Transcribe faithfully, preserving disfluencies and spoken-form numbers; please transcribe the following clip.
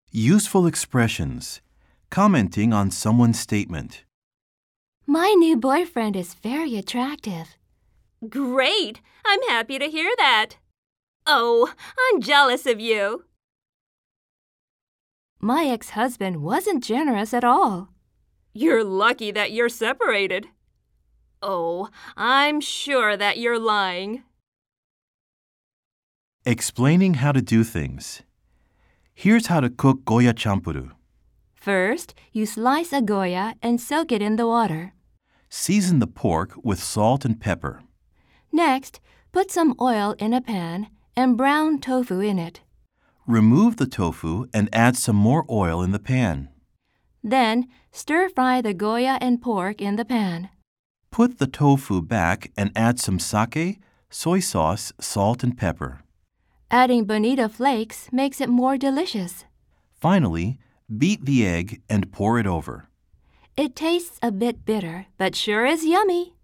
Useful expressions. Commenting on someone's statement. My new boyfriend is very attractive. Great! I'm happy to hear that. Oh, I'm jealous of you. My ex-husband wasn't generous at all. You're lucky that you're separated. Oh, I'm sure that you're lying. Explaining how to do things. Here's how to cook goya champuru. First, you slice a goya and soak it in the water. Season the pork with salt and pepper. Next, put some oil in a pan and brown tofu in it. Remove the tofu and add some more oil in the pan. Then, stir-fry the goya and pork in the pan. Put the tofu back and add some sake, soy sauce, salt, and pepper. Adding bonito flakes makes it more delicious. Finally, beat the egg and pour it over. It tastes a bit bitter, but sure is yummy.